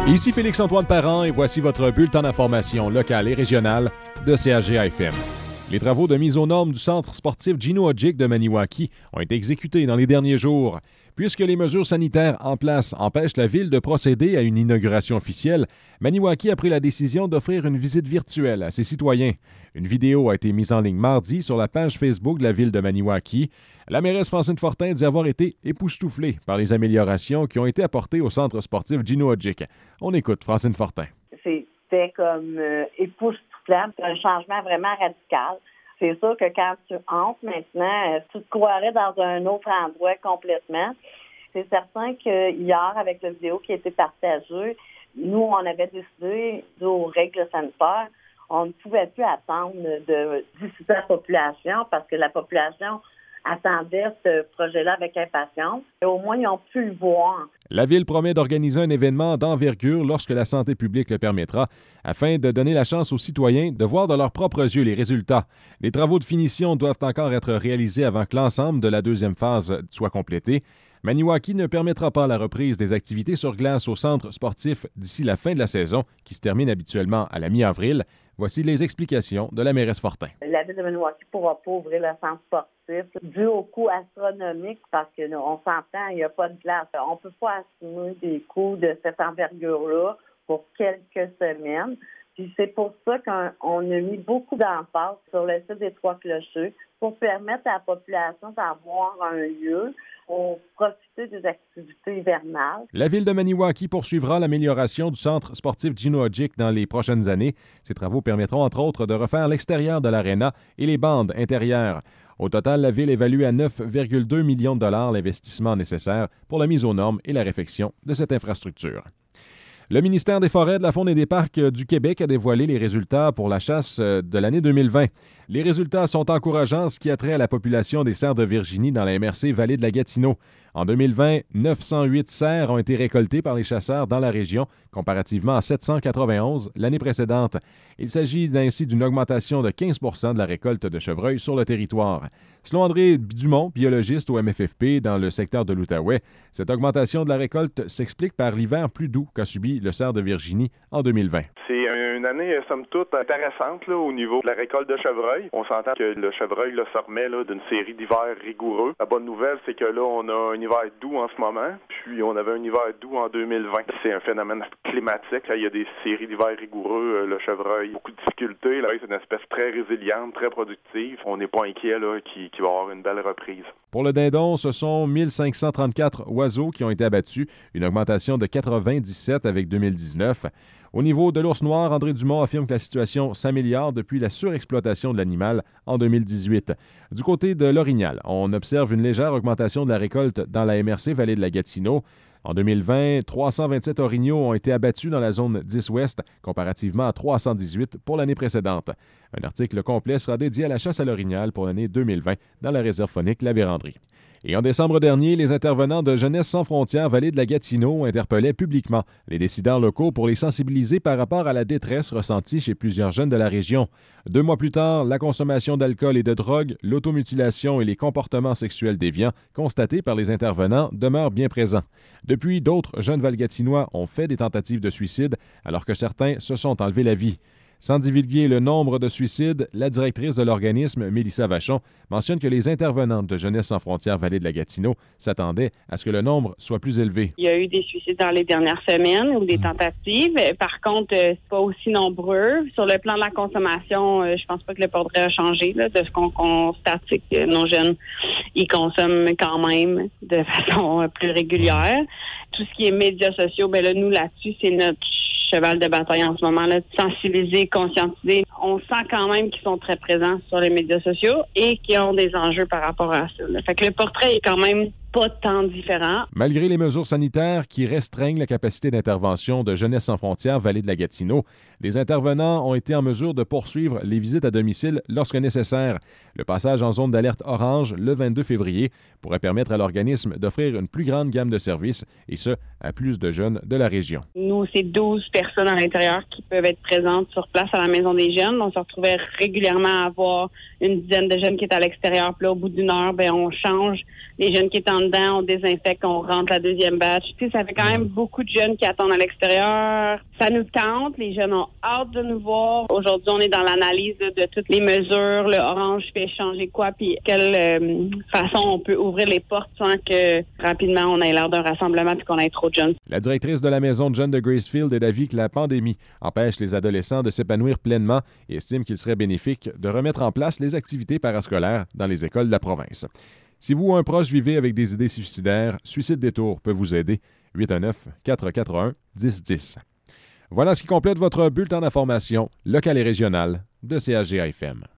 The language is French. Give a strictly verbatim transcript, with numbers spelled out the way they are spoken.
Ici Félix-Antoine Parent et voici votre bulletin d'information locale et régionale de C H G A F M. Les travaux de mise aux normes du centre sportif Gino Odjick de Maniwaki ont été exécutés dans les derniers jours. Puisque les mesures sanitaires en place empêchent la ville de procéder à une inauguration officielle, Maniwaki a pris la décision d'offrir une visite virtuelle à ses citoyens. Une vidéo a été mise en ligne mardi sur la page Facebook de la ville de Maniwaki. La mairesse Francine Fortin dit avoir été époustouflée par les améliorations qui ont été apportées au centre sportif Gino Odjick. On écoute Francine Fortin. C'était comme euh, époustouflant, c'est un changement vraiment radical. C'est sûr que quand tu entres maintenant, tu te croirais dans un autre endroit complètement. C'est certain que hier, avec la vidéo qui a été partagée, nous, on avait décidé, aux règles sanitaires, on ne pouvait plus attendre de discuter la population parce que la population attendait ce projet-là avec impatience. Et au moins, ils ont pu le voir. La Ville promet d'organiser un événement d'envergure lorsque la santé publique le permettra, afin de donner la chance aux citoyens de voir de leurs propres yeux les résultats. Les travaux de finition doivent encore être réalisés avant que l'ensemble de la deuxième phase soit complété. Maniwaki ne permettra pas la reprise des activités sur glace au centre sportif d'ici la fin de la saison, qui se termine habituellement à la mi-avril. Voici les explications de la mairesse Fortin. La ville de Maniwaki ne pourra pas ouvrir le centre sportif dû au coût astronomique parce qu'on s'entend, il n'y a pas de glace. On ne peut pas assumer des coûts de cette envergure-là pour quelques semaines. Puis c'est pour ça qu'on a mis beaucoup d'emphase sur le site des Trois-Clochers pour permettre à la population d'avoir un lieu pour profiter des activités hivernales. La ville de Maniwaki poursuivra l'amélioration du centre sportif Gino Odjick dans les prochaines années. Ces travaux permettront entre autres de refaire l'extérieur de l'aréna et les bandes intérieures. Au total, la ville évalue à neuf virgule deux millions de dollars l'investissement nécessaire pour la mise aux normes et la réfection de cette infrastructure. Le ministère des Forêts, de la Faune et des Parcs du Québec a dévoilé les résultats pour la chasse de l'année deux mille vingt. Les résultats sont encourageants en ce qui a trait à la population des cerfs de Virginie dans la M R C Vallée de la Gatineau. En deux mille vingt, neuf cent huit cerfs ont été récoltés par les chasseurs dans la région, comparativement à sept cent quatre-vingt-onze l'année précédente. Il s'agit ainsi d'une augmentation de quinze pour cent de la récolte de chevreuils sur le territoire. Selon André Dumont, biologiste au M F F P dans le secteur de l'Outaouais, cette augmentation de la récolte s'explique par l'hiver plus doux qu'a subi le cerf de Virginie en deux mille vingt. C'est une année, somme toute, intéressante là, au niveau de la récolte de chevreuil. On s'entend que le chevreuil là, se remet là, d'une série d'hivers rigoureux. La bonne nouvelle, c'est que là, on a un hiver doux en ce moment, puis on avait un hiver doux en deux mille vingt. C'est un phénomène climatique. Là. Il y a des séries d'hivers rigoureux. Le chevreuil, beaucoup de difficultés. Là. C'est une espèce très résiliente, très productive. On n'est pas inquiet là, qu'il, qu'il va y avoir une belle reprise. Pour le dindon, ce sont mille cinq cent trente-quatre oiseaux qui ont été abattus, une augmentation de quatre-vingt-dix-sept avec deux mille dix-neuf. Au niveau de l'ours noir, André Dumont affirme que la situation s'améliore depuis la surexploitation de l'animal en deux mille dix-huit. Du côté de l'orignal, on observe une légère augmentation de la récolte dans la M R C Vallée de la Gatineau. En deux mille vingt, trois cent vingt-sept orignaux ont été abattus dans la zone dix ouest, comparativement à trois cent dix-huit pour l'année précédente. Un article complet sera dédié à la chasse à l'orignal pour l'année deux mille vingt dans la réserve faunique La Vérandrie. Et en décembre dernier, les intervenants de Jeunesse sans frontières Vallée de la Gatineau interpellaient publiquement les décideurs locaux pour les sensibiliser par rapport à la détresse ressentie chez plusieurs jeunes de la région. Deux mois plus tard, la consommation d'alcool et de drogue, l'automutilation et les comportements sexuels déviants constatés par les intervenants demeurent bien présents. Depuis, d'autres jeunes valgatinois ont fait des tentatives de suicide alors que certains se sont enlevés la vie. Sans divulguer le nombre de suicides, la directrice de l'organisme, Mélissa Vachon, mentionne que les intervenantes de Jeunesse sans frontières Vallée de la Gatineau s'attendaient à ce que le nombre soit plus élevé. Il y a eu des suicides dans les dernières semaines ou des tentatives. Par contre, c'est pas aussi nombreux. Sur le plan de la consommation, je pense pas que le portrait a changé. Là, de ce qu'on constate, c'est que nos jeunes, ils consomment quand même de façon plus régulière. Tout ce qui est médias sociaux, ben là, nous, là-dessus, c'est notre cheval de bataille en ce moment, là, de sensibiliser, conscientiser. On sent quand même qu'ils sont très présents sur les médias sociaux et qu'ils ont des enjeux par rapport à ça. Là. Fait que le portrait est quand même pas tant différent. Malgré les mesures sanitaires qui restreignent la capacité d'intervention de Jeunesse sans frontières Vallée de la Gatineau, les intervenants ont été en mesure de poursuivre les visites à domicile lorsque nécessaire. Le passage en zone d'alerte orange le vingt-deux février pourrait permettre à l'organisme d'offrir une plus grande gamme de services, et ce, à plus de jeunes de la région. Nous, c'est douze personnes à l'intérieur qui peuvent être présentes sur place à la Maison des jeunes. On se retrouvait régulièrement à avoir une dizaine de jeunes qui étaient à l'extérieur. Puis là, au bout d'une heure, bien, on change les jeunes qui étaient en dedans, on désinfecte, on rentre la deuxième batch. Tu sais, ça fait quand même beaucoup de jeunes qui attendent à l'extérieur. Ça nous tente, les jeunes ont hâte de nous voir. Aujourd'hui, on est dans l'analyse de, de toutes les mesures, le orange fait changer quoi, puis quelle euh, façon on peut ouvrir les portes sans que rapidement on ait l'air d'un rassemblement puis qu'on ait trop de jeunes. La directrice de la maison de jeunes de Gracefield est d'avis que la pandémie empêche les adolescents de s'épanouir pleinement et estime qu'il serait bénéfique de remettre en place les activités parascolaires dans les écoles de la province. Si vous ou un proche vivez avec des idées suicidaires, Suicide Détour peut vous aider. huit un neuf, quatre quatre un, un zéro un zéro. Voilà ce qui complète votre bulletin d'information local et régional de C H G A F M.